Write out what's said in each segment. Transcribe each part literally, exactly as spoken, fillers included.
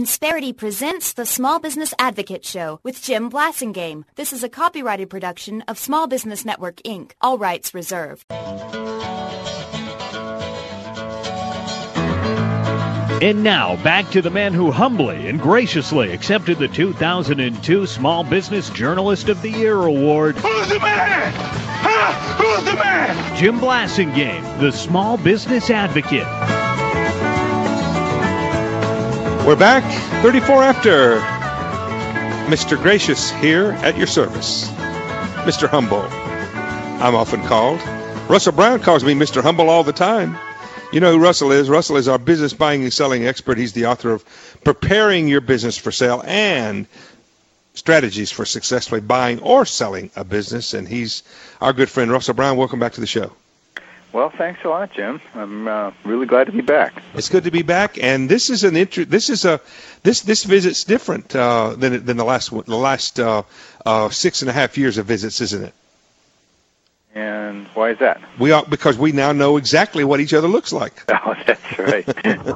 Insperity presents the Small Business Advocate Show with Jim Blasingame. This is a copyrighted production of Small Business Network, Incorporated. All rights reserved. And now, back to the man who humbly and graciously accepted the two thousand two Small Business Journalist of the Year Award. Who's the man? Huh? Who's the man? Jim Blasingame, the Small Business Advocate. We're back, thirty-four after. Mister Gracious here at your service. Mister Humble, I'm often called. Russell Brown calls me Mister Humble all the time. You know who Russell is. Russell is our business buying and selling expert. He's the author of Preparing Your Business for Sale and Strategies for Successfully Buying or Selling a Business. And he's our good friend, Russell Brown. Welcome back to the show. Well, thanks a lot, Jim. I'm uh, really glad to be back. It's good to be back, and this is an inter- This is a this this visit's different uh, than than the last the last uh, uh, six and a half years of visits, isn't it? And why is that? We are because we now know exactly what each other looks like. Oh, that's right.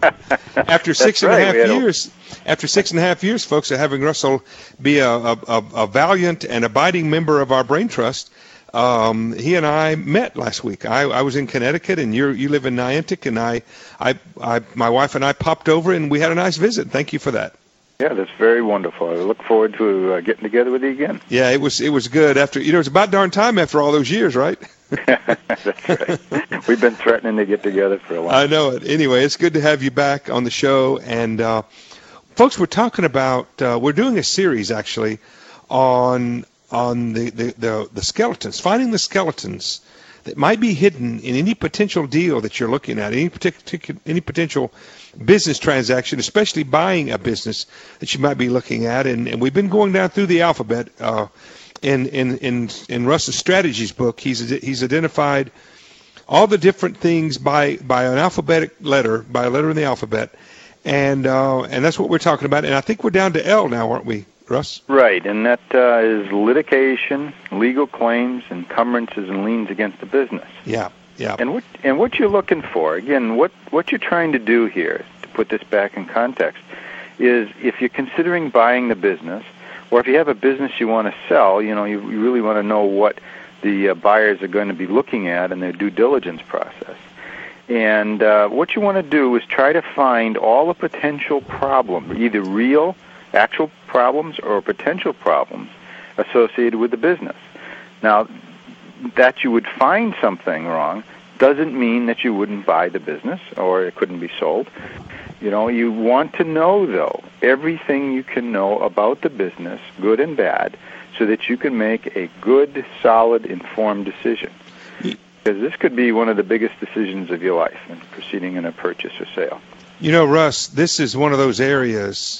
after six that's and right. a half a... years, after six and a half years, folks, of having Russell be a, a, a, a valiant and abiding member of our Brain Trust. Um, he and I met last week. I, I was in Connecticut, and you you live in Niantic, and I, I, I, my wife and I popped over, and we had a nice visit. Thank you for that. Yeah, that's very wonderful. I look forward to uh, getting together with you again. Yeah, it was it was good. After you know, it's about darn time after all those years, right? That's right. We've been threatening to get together for a while. I know it. Anyway, it's good to have you back on the show, and uh, folks, we're talking about uh, we're doing a series actually on. on the, the, the, the skeletons, finding the skeletons that might be hidden in any potential deal that you're looking at, any particular, any potential business transaction, especially buying a business that you might be looking at. And, and we've been going down through the alphabet. Uh, in, in, in, in Russ's Strategies book, he's, he's identified all the different things by, by an alphabetic letter, by a letter in the alphabet. And, uh, and that's what we're talking about. And I think we're down to L now, aren't we, Russ? Right, and that uh, is litigation, legal claims, encumbrances, and liens against the business. Yeah, yeah. And what and what you're looking for, again, what, what you're trying to do here, to put this back in context, is if you're considering buying the business, or if you have a business you want to sell, you know, you, you really want to know what the uh, buyers are going to be looking at in their due diligence process. And uh, what you want to do is try to find all the potential problems, either real actual problems or potential problems associated with the business. Now, that you would find something wrong doesn't mean that you wouldn't buy the business or it couldn't be sold. You know, you want to know, though, everything you can know about the business, good and bad, so that you can make a good, solid, informed decision. Because this could be one of the biggest decisions of your life in proceeding in a purchase or sale. You know, Russ, this is one of those areas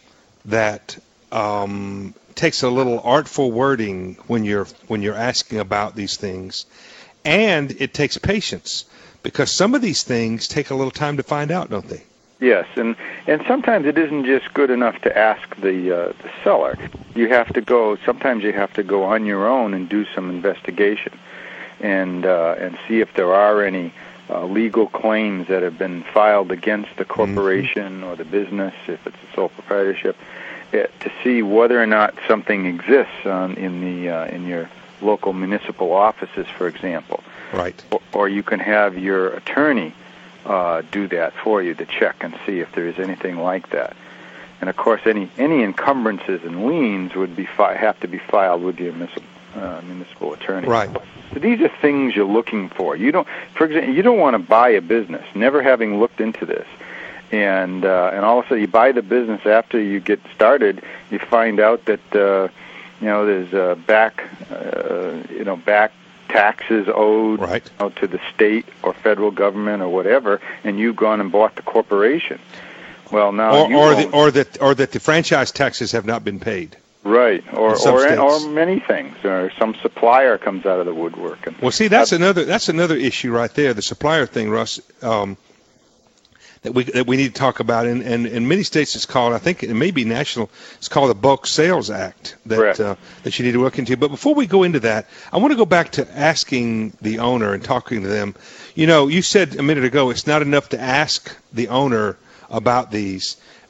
that um, takes a little artful wording when you're when you're asking about these things, and it takes patience because some of these things take a little time to find out, don't they? Yes, and and sometimes it isn't just good enough to ask the uh, the seller. You have to go. Sometimes you have to go on your own and do some investigation, and uh, and see if there are any uh, legal claims that have been filed against the corporation mm-hmm. or the business, if it's a sole proprietorship. To see whether or not something exists um, in the uh, in your local municipal offices, for example. Right. Or, or you can have your attorney uh, do that for you to check and see if there is anything like that. And of course, any any encumbrances and liens would be fi- have to be filed with your municipal uh, municipal attorney. Right. So these are things you're looking for. You don't, for example, you don't want to buy a business never having looked into this. And uh, and all of a sudden you buy the business after you get started, you find out that uh, you know there's uh, back uh, you know back taxes owed right. you know, to the state or federal government or whatever, and you've gone and bought the corporation. Well, now or you or, own, the, or that or that the franchise taxes have not been paid. Right, or or, or many things, or some supplier comes out of the woodwork. And well, see, that's uh, another that's another issue right there, the supplier thing, Russ. Um, That we that we need to talk about, and, and in many states it's called, I think it may be national, it's called the Bulk Sales Act that uh, that you need to look into. But before we go into that, I want to go back to asking the owner and talking to them. You know, you said a minute ago it's not enough to ask the owner about these.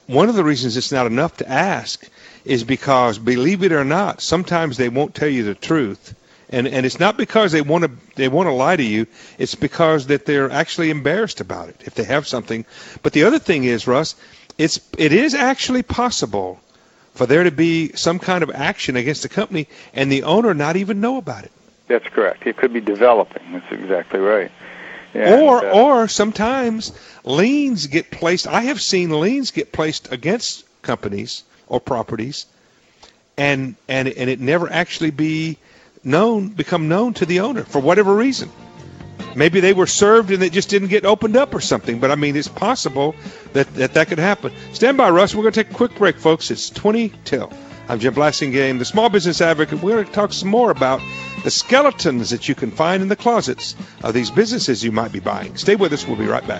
one of the reasons it's not enough to ask is because, believe it or not, sometimes they won't tell you the truth. And and it's not because they want to they want to lie to you. It's because that they're actually embarrassed about it if they have something. But the other thing is, Russ, it's it is actually possible for there to be some kind of action against the company and the owner not even know about it. That's correct. It could be developing. That's exactly right. And, or uh, or sometimes liens get placed. I have seen liens get placed against companies or properties, and and and it never actually be known, become known to the owner for whatever reason. Maybe they were served and it just didn't get opened up or something. But I mean, it's possible that that, that could happen. Stand by, Russ. We're going to take a quick break, folks. It's twenty till. I'm Jim Blasingame, the Small Business Advocate. We're going to talk some more about the skeletons that you can find in the closets of these businesses you might be buying. Stay with us. We'll be right back.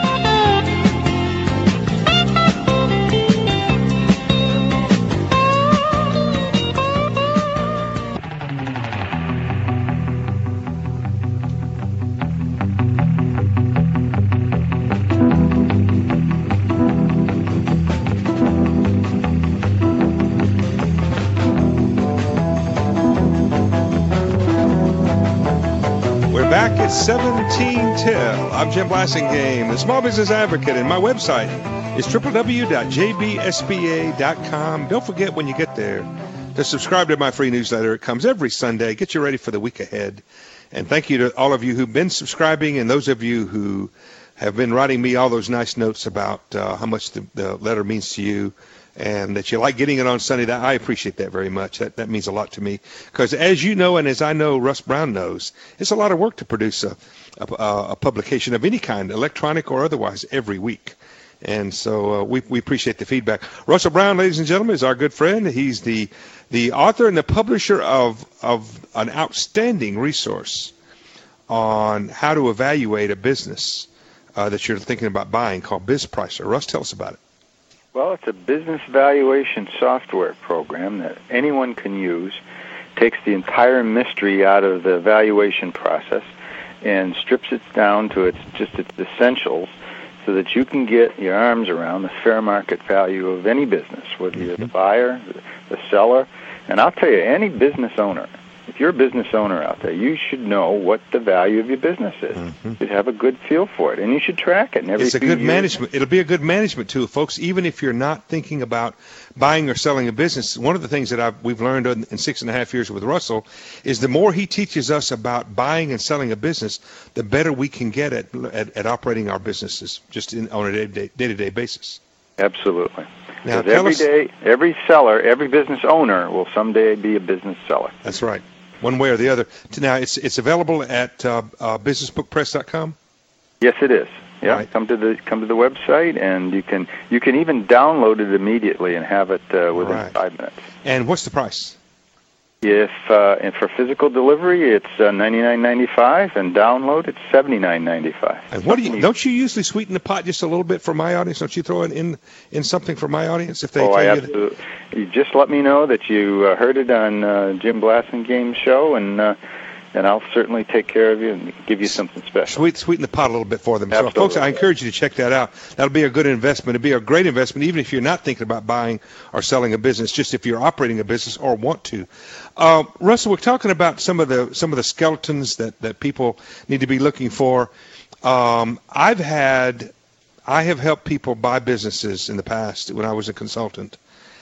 seventeen till. I'm Jim Blasingame, the Small Business Advocate, and my website is w w w dot j b s b a dot com. Don't forget when you get there to subscribe to my free newsletter. It comes every Sunday. Get you ready for the week ahead. And thank you to all of you who've been subscribing and those of you who have been writing me all those nice notes about uh, how much the, the letter means to you and that you like getting it on Sunday. That, I appreciate that very much. That that means a lot to me because, as you know and as I know Russ Brown knows, it's a lot of work to produce a, a, a publication of any kind, electronic or otherwise, every week. And so uh, we we appreciate the feedback. Russell Brown, ladies and gentlemen, is our good friend. He's the the author and the publisher of of an outstanding resource on how to evaluate a business uh, that you're thinking about buying called BizPricer. Russ, tell us about it. Well, it's a business valuation software program that anyone can use. Takes the entire mystery out of the valuation process and strips it down to its just its essentials so that you can get your arms around the fair market value of any business, whether you're the buyer, the seller. And I'll tell you, any business owner, if you're a business owner out there, you should know what the value of your business is. Mm-hmm. You should have a good feel for it, and you should track it. And every it's a few good years, management. It'll be a good management tool, folks. Even if you're not thinking about buying or selling a business, one of the things that I've, we've learned in, in six and a half years with Russell is the more he teaches us about buying and selling a business, the better we can get at at, at operating our businesses just in, on a day-to-day, day-to-day basis. Absolutely. Now, every us, day, every seller, every business owner will someday be a business seller. That's right. One way or the other. Now, it's it's available at uh, uh, business book press dot com? Yes, it is. Yeah, right. come to the come to the website, and you can you can even download it immediately and have it uh, within right. five minutes. And what's the price? If uh, and for physical delivery, it's uh, ninety-nine ninety-five, and download it's seventy-nine ninety-five. And what do you? Don't you usually sweeten the pot just a little bit for my audience? Don't you throw it in in something for my audience if they? Oh, tell I you absolutely. That? You just let me know that you uh, heard it on uh, Jim Blasingame show, and uh, and I'll certainly take care of you and give you something special. Sweet, sweeten the pot a little bit for them. Absolutely. So, folks, I encourage you to check that out. That'll be a good investment. It'll be a great investment, even if you're not thinking about buying or selling a business. Just if you're operating a business or want to. Uh, Russell, we're talking about some of the some of the skeletons that, that people need to be looking for. Um, I've had, I have helped people buy businesses in the past when I was a consultant,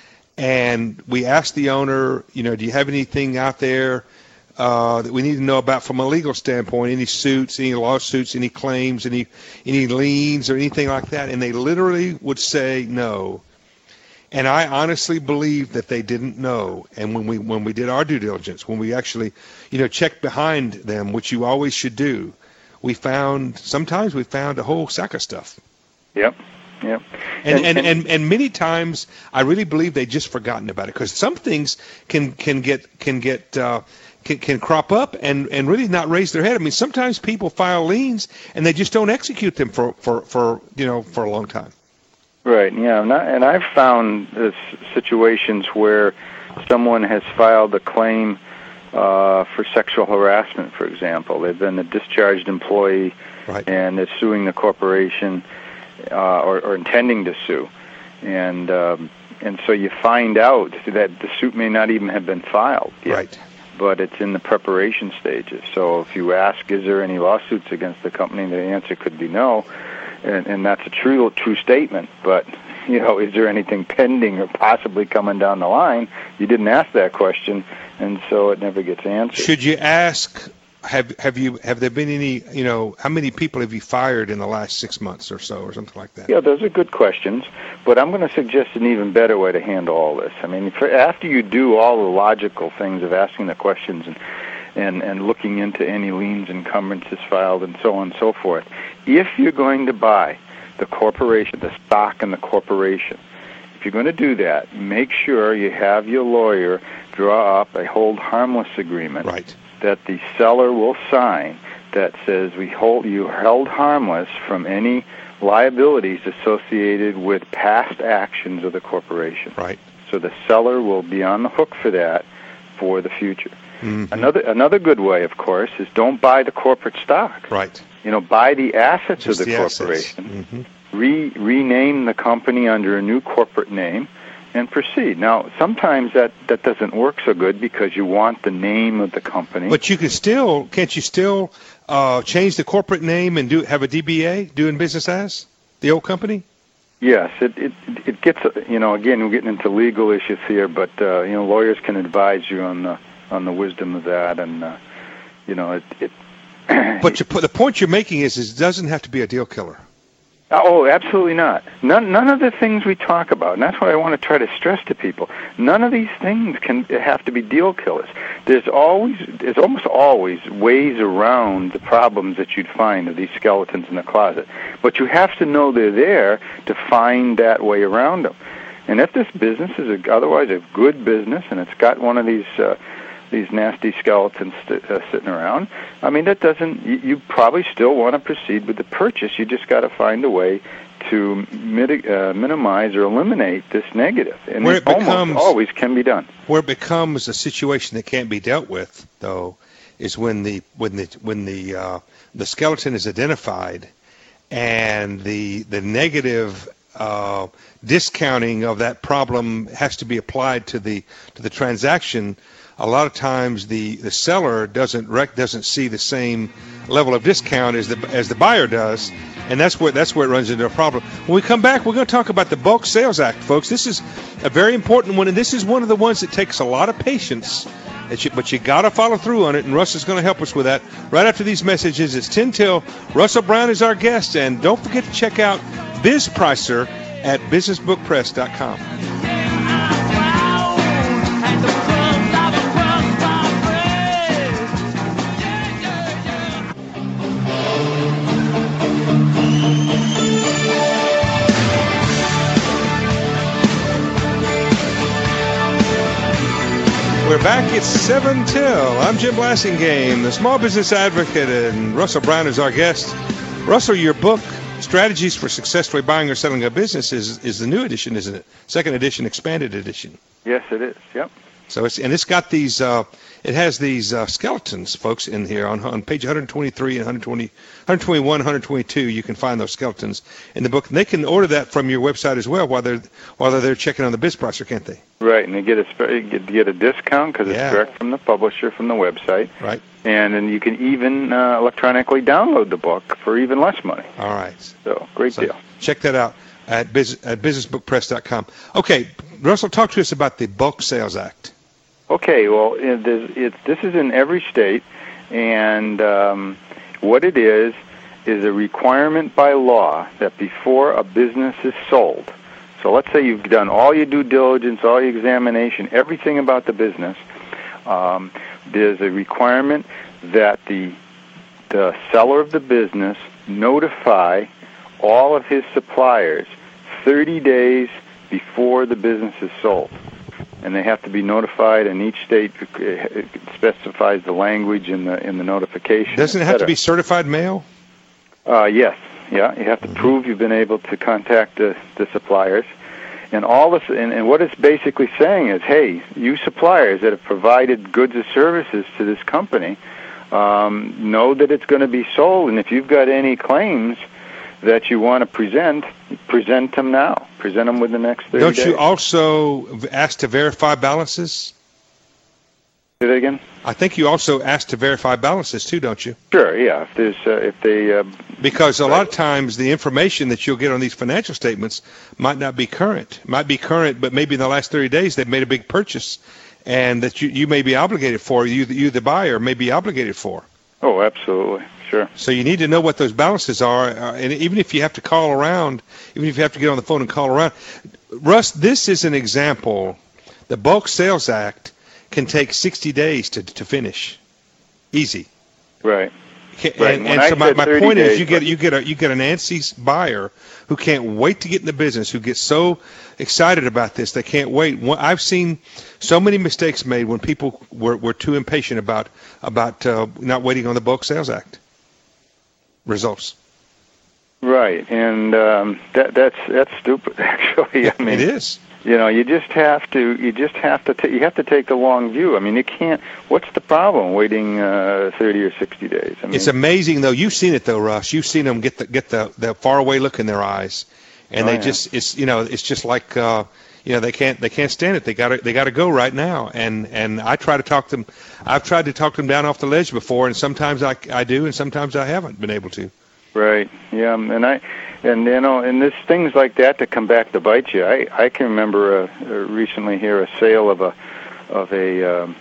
and we asked the owner, you know, do you have anything out there uh, that we need to know about from a legal standpoint? Any suits, any lawsuits, any claims, any any liens or anything like that? And they literally would say no. And I honestly believe that they didn't know. And when we when we did our due diligence, when we actually, you know, checked behind them, which you always should do, we found sometimes we found a whole sack of stuff. Yep. Yep. And and, and, and, and, and many times I really believe they just forgotten about it because some things can can get can get uh, can, can crop up and, and really not raise their head. I mean, sometimes people file liens and they just don't execute them for, for, for you know for a long time. Right, yeah, and, I, and I've found this situations where someone has filed a claim uh, for sexual harassment, for example. They've been a discharged employee, right. and they're suing the corporation uh, or, or intending to sue. and um, and so you find out that the suit may not even have been filed yet, Right. but it's in the preparation stages. So if you ask, is there any lawsuits against the company, the answer could be no, and, and that's a true true statement. But you know, is there anything pending or possibly coming down the line? You didn't ask that question, and so it never gets answered. Should you ask? Have have you have there been any? You know, how many people have you fired in the last six months or so, or something like that? Yeah, those are good questions, but I'm going to suggest an even better way to handle all this. I mean, for, after you do all the logical things of asking the questions and, and, and looking into any liens, encumbrances filed, and so on and so forth, if you're going to buy the corporation, the stock in the corporation, if you're going to do that, make sure you have your lawyer draw up a hold harmless agreement. Right. That the seller will sign that says we hold you held harmless from any liabilities associated with past actions of the corporation. Right. So the seller will be on the hook for that for the future. Mm-hmm. Another another good way, of course, is don't buy the corporate stock. Right. You know, buy the assets Just of the, the corporation. Mm-hmm. Re rename the company under a new corporate name. And proceed. Now, sometimes that, that doesn't work so good because you want the name of the company. But you can still, can't you still uh, change the corporate name and do have a D B A, doing business as, the old company? Yes, it it, it gets, you know, again, we're getting into legal issues here, but, uh, you know, lawyers can advise you on the, on the wisdom of that, and, uh, you know, it... it but you, the point you're making is, is it doesn't have to be a deal killer. Oh, absolutely not. None, none of the things we talk about, and that's what I want to try to stress to people, none of these things can have to be deal killers. There's always, there's almost always ways around the problems that you'd find of these skeletons in the closet. But you have to know they're there to find that way around them. And if this business is a, otherwise a good business, and it's got one of these uh, these nasty skeletons st- uh, sitting around, I mean, that doesn't, you, you probably still want to proceed with the purchase. You just got to find a way to mitig- uh, minimize or eliminate this negative. And Where it, it becomes, almost always can be done. Where it becomes a situation that can't be dealt with, though, is when the when the when the uh, the skeleton is identified, and the the negative uh, discounting of that problem has to be applied to the to the transaction. A lot of times the, the seller doesn't rec- doesn't see the same level of discount as the as the buyer does, and that's where that's where it runs into a problem. When we come back, we're going to talk about the Bulk Sales Act, folks. This is a very important one, and this is one of the ones that takes a lot of patience, that you, but you got to follow through on it, and Russ is going to help us with that. Right after these messages, it's ten till. Russell Brown is our guest, and don't forget to check out Biz Pricer at business book press dot com. We're back. It's seven till. I'm Jim Blasingame, the small business advocate, and Russell Brown is our guest. Russell, your book, Strategies for Successfully Buying or Selling a Business, is, is the new edition, isn't it? Second edition, expanded edition. Yes, it is. Yep. So it's and it's got these. Uh, it has these uh, skeletons, folks, in here on on page one twenty-three and one twenty, one twenty-one, one twenty-two. You can find those skeletons in the book. And they can order that from your website as well while they're while they're there checking on the Biz Pricer, can't they? Right, and they get a get, get a discount because Yeah. it's direct from the publisher from the website. Right. And then you can even uh, electronically download the book for even less money. All right. So great So deal. check that out at, biz, at business book press dot com. Okay, Russell, talk to us about the Bulk Sales Act. Okay, well, it, it, this is in every state, and um, what it is is a requirement by law that before a business is sold, so let's say you've done all your due diligence, all your examination, everything about the business, um, there's a requirement that the the seller of the business notify all of his suppliers thirty days before the business is sold. And they have to be notified, and each state specifies the language in the in the notification. Doesn't it have to be certified mail? Uh, yes, yeah. You have to prove you've been able to contact the, the suppliers, and all this. And, and what it's basically saying is, hey, you suppliers that have provided goods or services to this company, um, know that it's going to be sold, and if you've got any claims that you want to present, present them now. Present them within the next thirty Don't days. you also ask to verify balances? Say that again? I think you also ask to verify balances too, don't you? Sure, yeah. If there's, uh, if they, uh, Because a lot of times the information that you'll get on these financial statements might not be current. Might be current, but maybe in the last thirty days they've made a big purchase, and that you, you may be obligated for, you, you the buyer may be obligated for. oh, absolutely, sure. So you need to know what those balances are, uh, and even if you have to call around, even if you have to get on the phone and call around. Russ, this is an example. The Bulk Sales Act can take sixty days to to finish. Easy. Right. And, Right. and, When I so my, said my thirty point is days, you get but- you get a you get an antsy buyer who can't wait to get in the business, who gets so excited about this they can't wait. One- I've seen so many mistakes made when people were, were too impatient about about uh, not waiting on the Bulk Sales Act results. Right, and um, that that's that's stupid. Actually, I mean, It is. You know, you just have to. You just have to. Ta- you have to take the long view. I mean, you can't. What's the problem waiting uh, thirty or sixty days? I mean, It's amazing though. You've seen it though, Russ. You've seen them get the get the, the faraway look in their eyes, and Oh, they yeah. just it's you know it's just like uh, you know they can't they can't stand it. They got to they got to go right now. And and I try to talk them. I've tried to talk them down off the ledge before, and sometimes I I do, and sometimes I haven't been able to. Right. Yeah. And I, and you know, and there's things like that that come back to bite you. I I can remember uh, uh, recently here a sale of a of a um,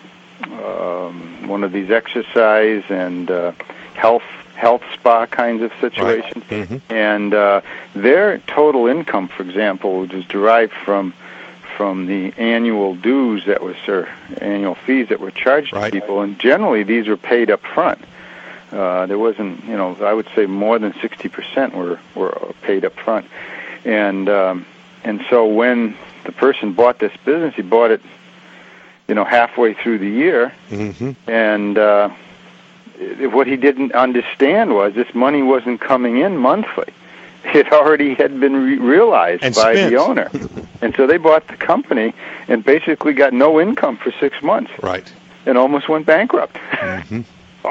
um, one of these exercise and uh, health health spa kinds of situations, Right. Mhm. and uh, their total income, for example, was derived from from the annual dues that was or annual fees that were charged Right. to people, and generally these were paid up front. Uh, there wasn't, you know, I would say more than sixty percent were, were paid up front. And um, and so when the person bought this business, he bought it, you know, halfway through the year. Mm-hmm. And uh, it, what he didn't understand was this money wasn't coming in monthly. It already had been re- realized And by spent. the owner. And so they bought the company and basically got no income for six months Right. and almost went bankrupt. Mm-hmm.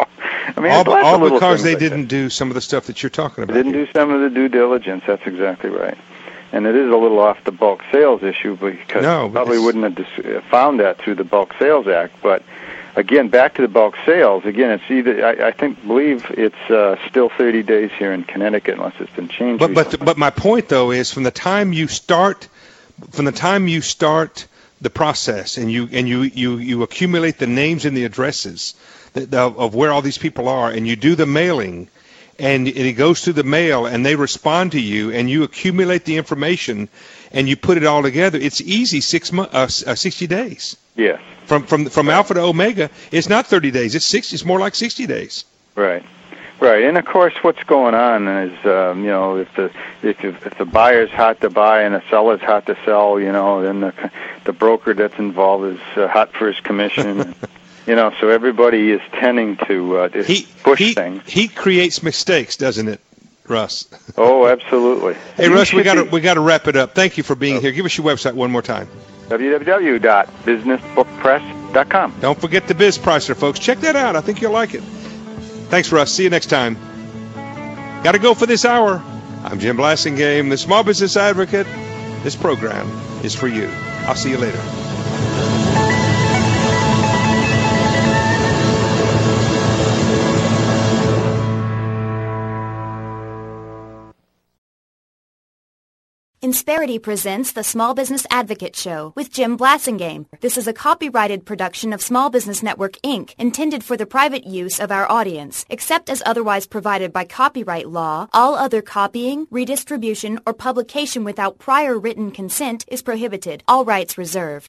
I mean, all it's lots all of little because things they like that. didn't do some of the stuff that you're talking about. They didn't here. do some of the due diligence. That's exactly right. And it is a little off the bulk sales issue because No, you probably it's- wouldn't have dis- found that through the Bulk Sales Act. But again, back to the bulk sales. Again, it's either I, I think believe it's uh, still thirty days here in Connecticut unless it's been changed. But but recently. but my point though is from the time you start, from the time you start the process and you and you you, you accumulate the names and the addresses that, of, of where all these people are, and you do the mailing, and it goes through the mail, and they respond to you, and you accumulate the information, and you put it all together. It's easy six months, uh, uh, sixty days. Yes. From from from Alpha to Omega, it's not thirty days. It's sixty. It's more like sixty days. Right, right, and of course, what's going on is, um, you know, if the if if the buyer's hot to buy and the seller's hot to sell, you know, then the the broker that's involved is uh, hot for his commission. and, you know, so everybody is tending to uh, just He push he things. he creates mistakes, doesn't it, Russ? Oh, absolutely. Hey, You Russ, we should got to be- we got to wrap it up. Thank you for being Oh. here. Give us your website one more time. w w w dot business book press dot com. Don't forget the Biz Pricer, folks. Check that out. I think you'll like it. Thanks, Russ. See you next time. Got to go for this hour. I'm Jim Blassingame, the Small Business Advocate. This program is for you. I'll see you later. Insperity presents the Small Business Advocate Show with Jim Blassingame. This is a copyrighted production of Small Business Network, Incorporated, intended for the private use of our audience. Except as otherwise provided by copyright law, all other copying, redistribution, or publication without prior written consent is prohibited. All rights reserved.